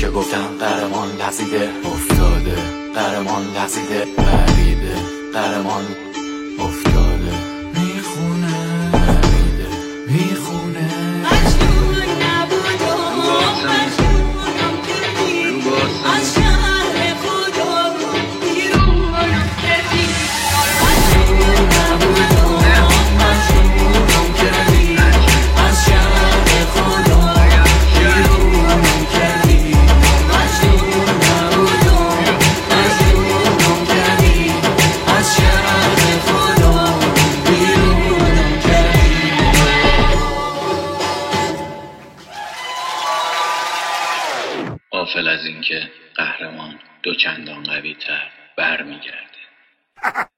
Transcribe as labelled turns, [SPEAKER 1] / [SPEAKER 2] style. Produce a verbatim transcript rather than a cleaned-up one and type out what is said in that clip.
[SPEAKER 1] که گفتم قهرمان لغزیده افتاده، قهرمان لغزیده پریده، قهرمان افتاده میخونه پریده میخونه
[SPEAKER 2] مجنون نبودم مجنونم کردی از شهر خدا بیرونم کردی مجنون نبودم مجنونم کردی از شهر خدا بیرونم کردی مجنون نبودم مجنونم کردی از شهر خدا بیرونم کردی.
[SPEAKER 3] غافل از اینکه قهرمان دو چندان قوی تر برمیگرده.